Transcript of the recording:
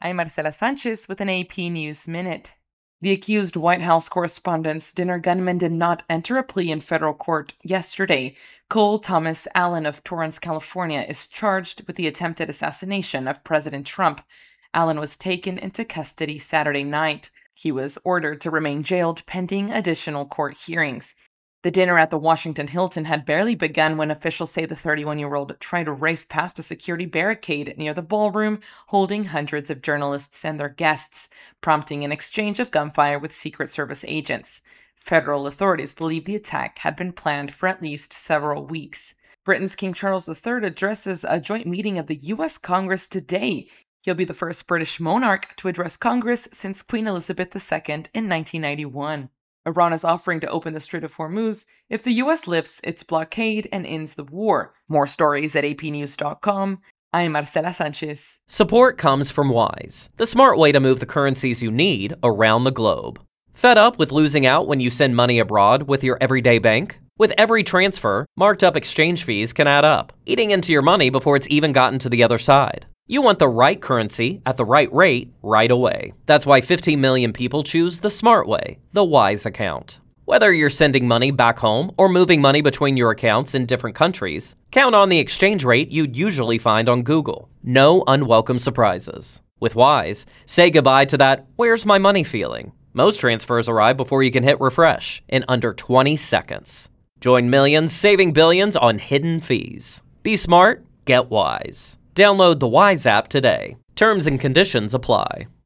I'm Marcela Sanchez with an AP News Minute. The accused White House Correspondents' Dinner gunman did not enter a plea in federal court yesterday. Cole Thomas Allen of Torrance, California, is charged with the attempted assassination of President Trump. Allen was taken into custody Saturday night. He was ordered to remain jailed pending additional court hearings. The dinner at the Washington Hilton had barely begun when officials say the 31-year-old tried to race past a security barricade near the ballroom, holding hundreds of journalists and their guests, prompting an exchange of gunfire with Secret Service agents. Federal authorities believe the attack had been planned for at least several weeks. Britain's King Charles III addresses a joint meeting of the U.S. Congress today. He'll be the first British monarch to address Congress since Queen Elizabeth II in 1991. Iran is offering to open the Strait of Hormuz if the U.S. lifts its blockade and ends the war. More stories at apnews.com. I'm Marcela Sanchez. Support comes from Wise, the smart way to move the currencies you need around the globe. Fed up with losing out when you send money abroad with your everyday bank? With every transfer, marked up exchange fees can add up, eating into your money before it's even gotten to the other side. You want the right currency at the right rate right away. That's why 15 million people choose the smart way, the Wise account. Whether you're sending money back home or moving money between your accounts in different countries, count on the exchange rate you'd usually find on Google. No unwelcome surprises. With Wise, say goodbye to that "where's my money" feeling. Most transfers arrive before you can hit refresh in under 20 seconds. Join millions saving billions on hidden fees. Be smart, get Wise. Download the Wise app today. Terms and conditions apply.